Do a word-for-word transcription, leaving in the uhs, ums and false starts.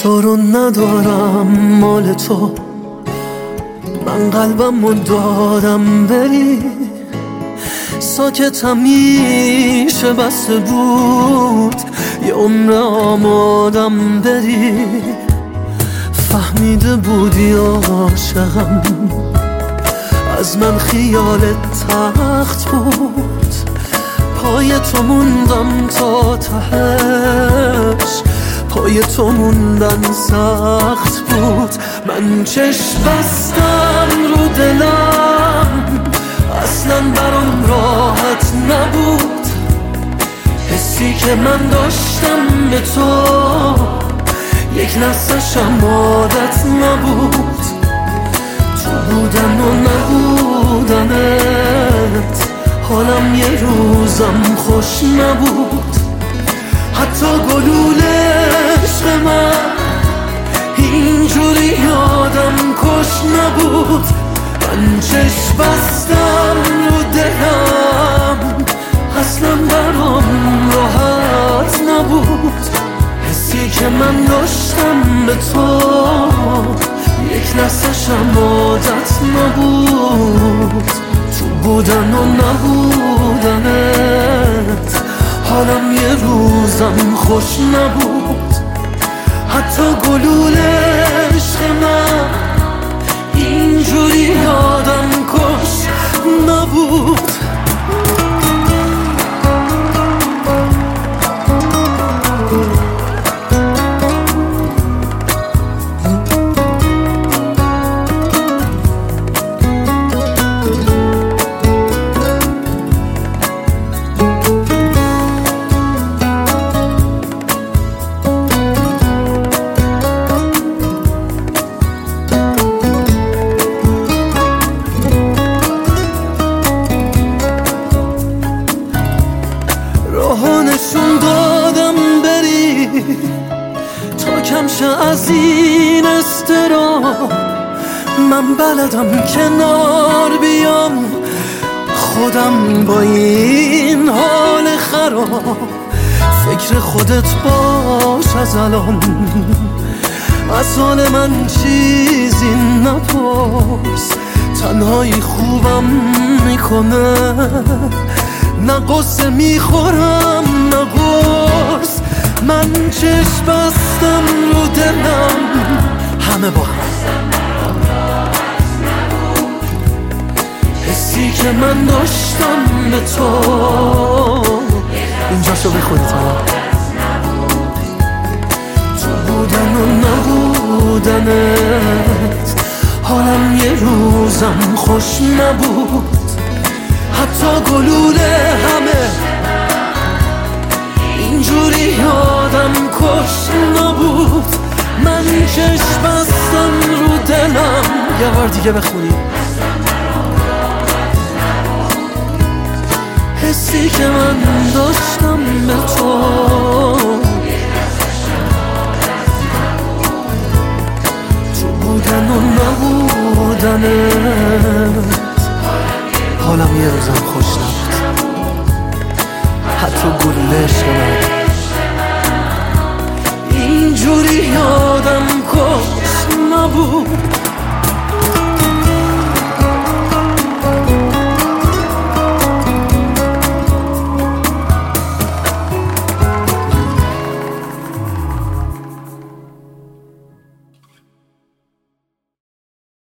تو رو ندارم مال تو، من قلبم رو دادم بری، ساکت همیشه بسته بود یه عمر آمادم بری. فهمیده بودی عاشقم، از من خیالت تخت بود، پای تو موندم تا تهش، پای تو موندن سخت بود. من چشم بستم رو دلم، اصلا برام راحت نبود، حسی که من داشتم به تو یک لحظه‌شم عادت نبود. تو بودن و نبودنت حالم یه روزم خوش نبود، حتی گلول عشق من اینجوری یادم کش نبود. من چشم بستم رو دلم، اصلا برام راحت نبود، حسی که من داشتم به تو یک لحظه‌شم عادت نبود. تو بودن و نبودنت حالم یه روزم خوش نبود، حتی گلول عشق من اینجوری یادم کش نبود. نشون دادم بری تا کم شه از این اضطراب، من بلدم کنار بیام خودم با این حال خراب. فکر خودت باش از الان، از حال من چیزی نپرس، تنهایی خوبم میکنه، نه قصه میخورم نه قرص. من چشم بستم رو دلم، همه با هم حسی که من داشتم به تو. اینجا شو بخونید ها. تو بودن و نبودنت حالم یه روزم خوش نبود، حتی گلوله همه اینجوری یادم کش نبود. من چشم بستم رو دلم، یه بار دیگه بخونیم، حسی که من داشتم به تو تو بودن و نبودنت حالم یه روزم خوش نبود، حتی گلوله عشق من اینجوری یادم کش نبود.